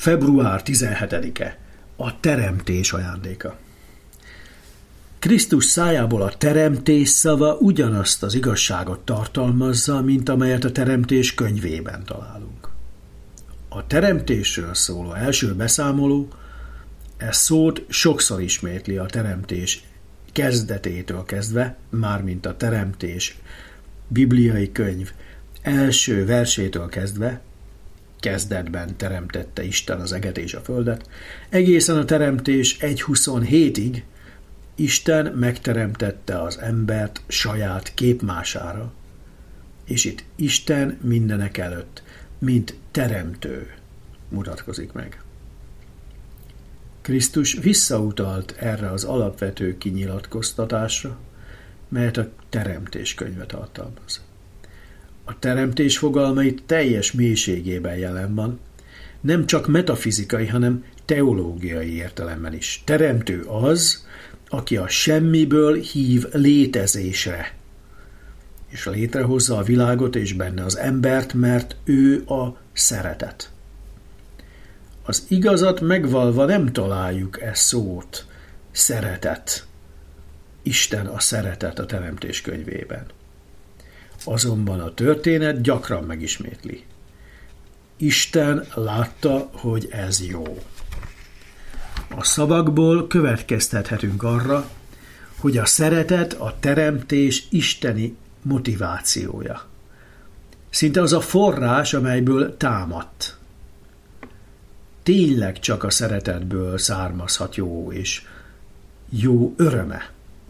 Február 17-e, a teremtés ajándéka. Krisztus szájából a teremtés szava ugyanazt az igazságot tartalmazza, mint amelyet a teremtés könyvében találunk. A teremtésről szóló első beszámoló ezt szót sokszor ismétli a teremtés kezdetétől kezdve, mármint a teremtés bibliai könyv első versétől kezdve, kezdetben teremtette Isten az eget és a földet, egészen a teremtés 1:27-ig Isten megteremtette az embert saját képmására, és itt Isten mindenek előtt, mint teremtő mutatkozik meg. Krisztus visszautalt erre az alapvető kinyilatkoztatásra, melyet a teremtés könyve tartalmaz. A teremtés fogalmait teljes mélységében jelen van, nem csak metafizikai, hanem teológiai értelemben is. Teremtő az, aki a semmiből hív létezésre, és létrehozza a világot és benne az embert, mert ő a szeretet. Az igazat megvalva nem találjuk e szót, szeretet. Isten a szeretet a teremtés könyvében. Azonban a történet gyakran megismétli. Isten látta, hogy ez jó. A szavakból következtethetünk arra, hogy a szeretet a teremtés isteni motivációja. Szinte az a forrás, amelyből támadt. Tényleg csak a szeretetből származhat jó és jó öröme.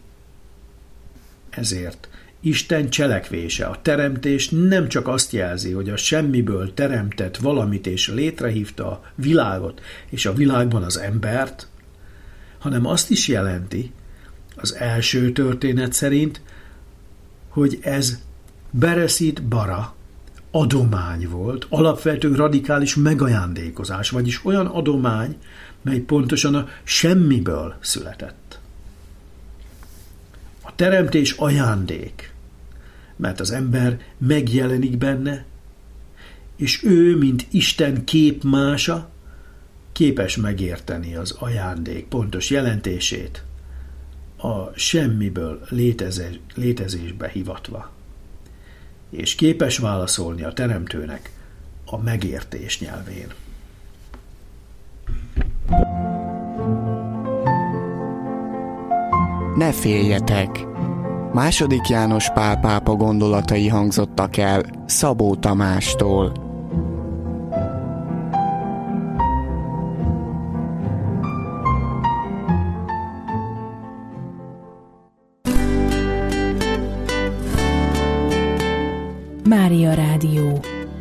Ezért Isten cselekvése, a teremtés nem csak azt jelzi, hogy a semmiből teremtett valamit és létrehívta a világot és a világban az embert, hanem azt is jelenti, az első történet szerint, hogy ez bereszit bara, adomány volt, alapvető radikális megajándékozás, vagyis olyan adomány, mely pontosan a semmiből született. A teremtés ajándék, mert az ember megjelenik benne, és ő, mint Isten képmása, képes megérteni az ajándék pontos jelentését, a semmiből létezésbe hivatva, és képes válaszolni a teremtőnek a megértés nyelvén. Ne féljetek! II. János Pál pápa gondolatai hangzottak el Szabó Tamástól. Mária Rádió.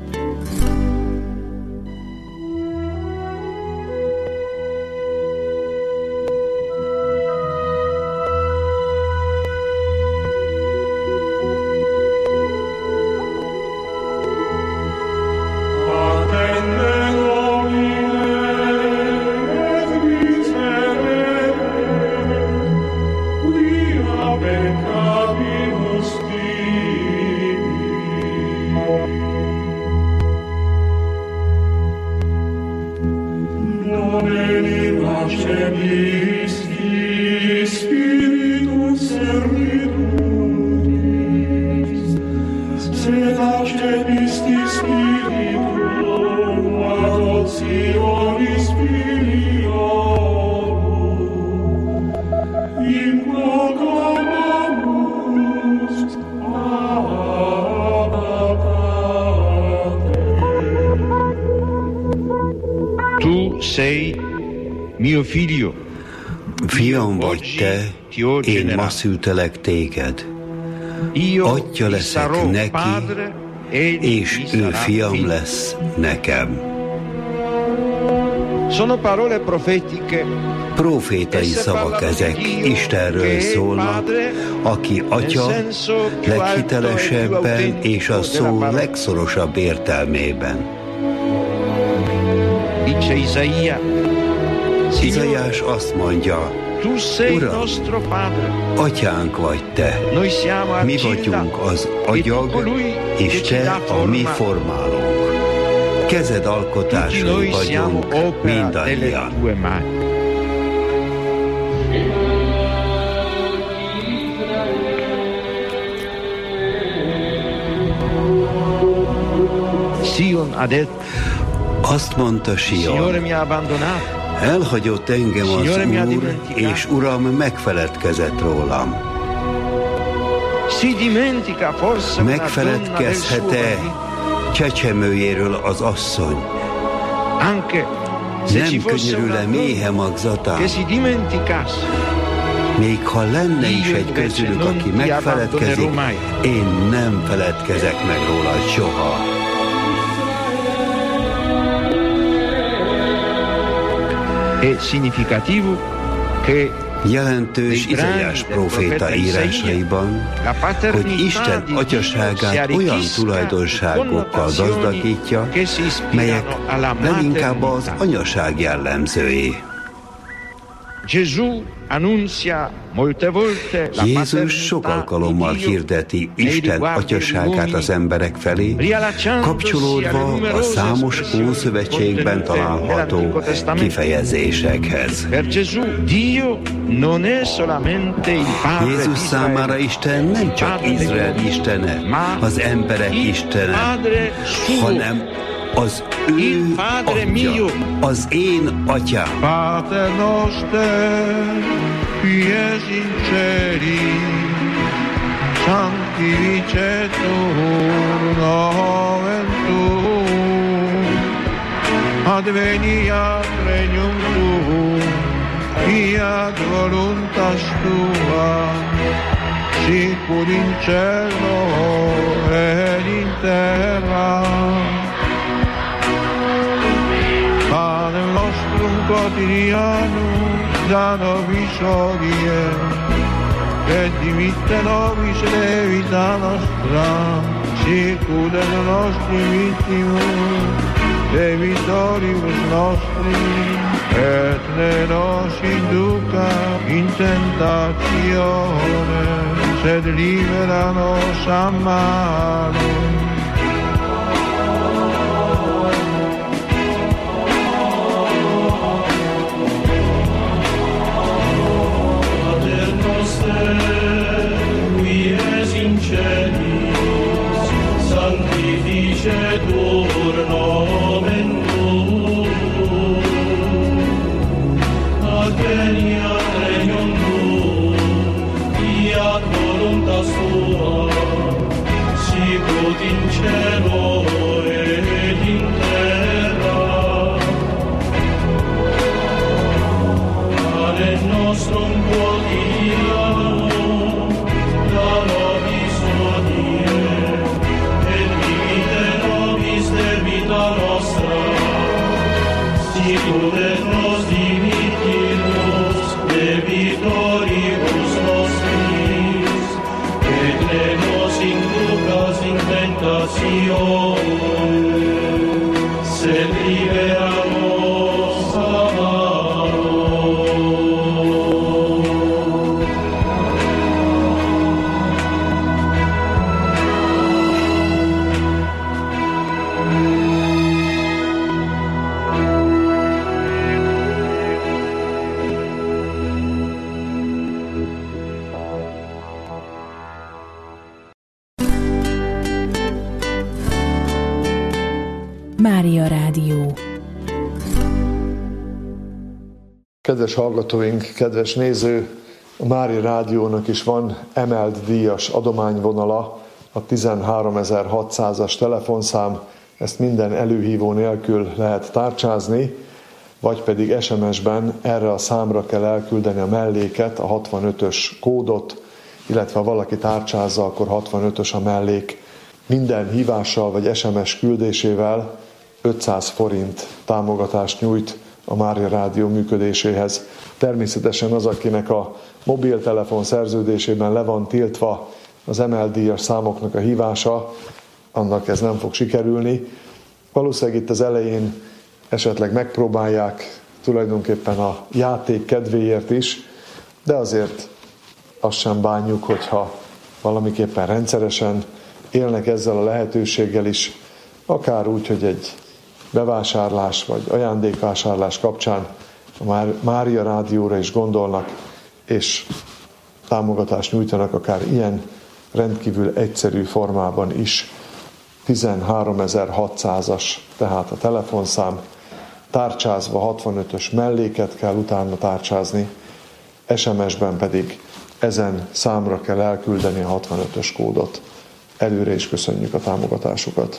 Fiam vagy te, én ma szültelek téged. Atya leszek neki, és ő fiam lesz nekem. Profétai szavak ezek, Istenről szólnak, aki Atya leghitelesebben és a szó legszorosabb értelmében. Izaiás azt mondja, Uram, Atyánk vagy te, mi vagyunk az agyag, és te a mi formálónk. kezed alkotásai vagyunk mindannyian. Azt mondta Sion, elhagyott engem az Úr, és Uram megfeledkezett rólam. Megfeledkezhet-e csecsemőjéről az asszony? Nem könyörül-e méhe magzatán? Még ha lenne is egy közülük, aki megfeledkezik, én nem feledkezek meg róla soha. Jelentős Izaiás próféta írásaiban, hogy Isten atyaságát olyan tulajdonságokkal gazdagítja, melyek leginkább az anyaság jellemzői. Jézus sok alkalommal hirdeti Isten atyaságát az emberek felé, kapcsolódva a számos Ószövetségben található kifejezésekhez. Jézus számára Isten nem csak Izrael istene, az emberek istene, hanem az ő atya, az én atyám. Pater noster, qui es in celi, sanctificetur nomen tuum, adveniat regnum tuum, fiat voluntas tua, sicut in cielo et in terra. Panem nostrum quotidianum da nobis hodie, et dimitte nobis debita nostra, sicut et nostri victimus debitoribus nostri, et ne nos induca in tentatione, sed libera nos a malo. Sanctificetur nomen tuum, adveniat regnum tuum, fiat voluntas tua, sicut in cielo et in terra. Panem nostrum quotidianum da nobis hodie, debita nostra, sicut et nos dimittimus debitoribus nostris, et ne nos inducas in tentatione, sed libera nos a malo. Mária Rádió. Kedves hallgatóink, kedves néző, a Mária Rádiónak is van emelt díjas adományvonala, a 13600-as telefonszám, ezt minden előhívó nélkül lehet tárcsázni, vagy pedig SMS-ben erre a számra kell elküldeni a melléket, a 65-ös kódot, illetve ha valaki tárcsázza, akkor 65-ös a mellék. Minden hívással vagy SMS küldésével 500 forint támogatást nyújt a Mária Rádió működéséhez. Természetesen az, akinek a mobiltelefon szerződésében le van tiltva az emeldíjas számoknak a hívása, annak ez nem fog sikerülni. Valószínűleg itt az elején esetleg megpróbálják tulajdonképpen a játék kedvéért is, de azért azt sem bánjuk, hogyha valamiképpen rendszeresen élnek ezzel a lehetőséggel is, akár úgy, hogy egy bevásárlás vagy ajándékvásárlás kapcsán a Mária Rádióra is gondolnak, és támogatást nyújtanak akár ilyen rendkívül egyszerű formában is. 13600-as tehát a telefonszám, tárcsázva 65-ös melléket kell utána tárcsázni, SMS-ben pedig ezen számra kell elküldeni a 65-ös kódot. Előre is köszönjük a támogatásukat.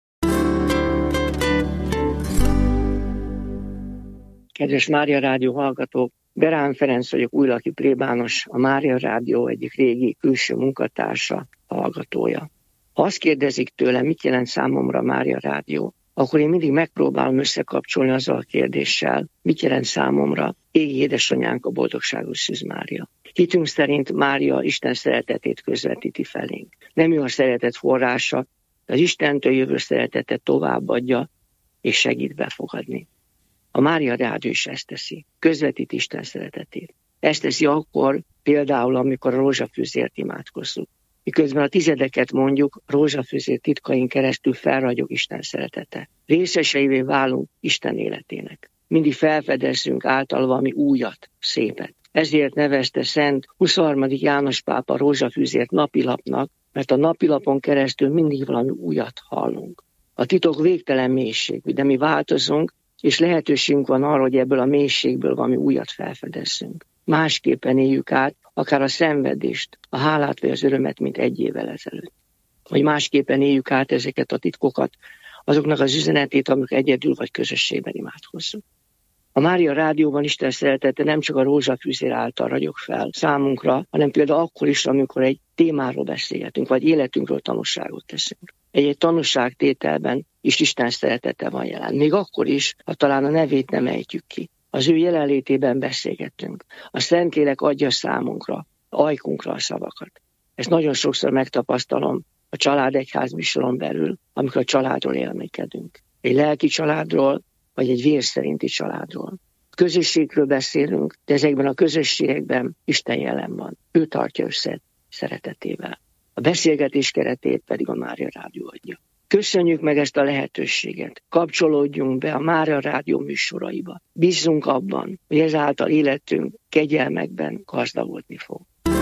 Kedves Mária Rádió hallgatók, Berán Ferenc vagyok, újlaki plébános, a Mária Rádió egyik régi külső munkatársa, hallgatója. Ha azt kérdezik tőlem, mit jelent számomra a Mária Rádió, akkor én mindig megpróbálom összekapcsolni azzal a kérdéssel, mit jelent számomra égi édesanyánk, a boldogságos Szűz Mária. Hitünk szerint Mária Isten szeretetét közvetíti felénk. Nem ő a szeretet forrása, de az Istentől jövő szeretetet továbbadja és segít befogadni. A Mária Rádió is ezt teszi, közvetít Isten szeretetét. Ezt teszi akkor, például, amikor a rózsafűzért imádkozzuk. Miközben a tizedeket mondjuk, rózsafűzér titkain keresztül felragyog Isten szeretete. Részeseivé válunk Isten életének. Mindig felfedezzünk által valami újat, szépet. Ezért nevezte Szent 23. János pápa rózsafűzért napilapnak, mert a napilapon keresztül mindig valami újat hallunk. A titok végtelen mélységű, de mi változunk, és lehetőségünk van arra, hogy ebből a mélységből valami újat felfedezzünk. Másképpen éljük át akár a szenvedést, a hálát vagy az örömet, mint egy évvel ezelőtt. Vagy másképpen éljük át ezeket a titkokat, azoknak az üzenetét, amikor egyedül vagy közösségben imádkozzunk. A Mária Rádióban Isten szeretete nem csak a rózsafűzér által ragyog fel számunkra, hanem például akkor is, amikor egy témáról beszélgetünk, vagy életünkről tanúságot teszünk. Egy tanúságtételben is Isten szeretete van jelen. Még akkor is, ha talán a nevét nem ejtjük ki. Az ő jelenlétében beszélgetünk. A Szentlélek adja számunkra, ajkunkra a szavakat. Ezt nagyon sokszor megtapasztalom a családegyház műsoron belül, amikor a családról élménykedünk. Egy lelki családról, vagy egy vér szerinti családról. Közösségről beszélünk, de ezekben a közösségekben Isten jelen van. Ő tartja össze szeretetével. A beszélgetés keretét pedig a Mária Rádió adja. Köszönjük meg ezt a lehetőséget. Kapcsolódjunk be a Mária Rádió műsoraiba. Bízzunk abban, hogy ezáltal életünk kegyelmekben gazdagodni fog.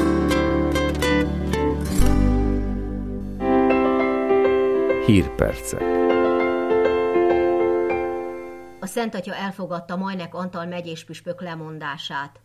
Hírpercek. A Szent Atya elfogadta Majnek Antal megyéspüspök lemondását.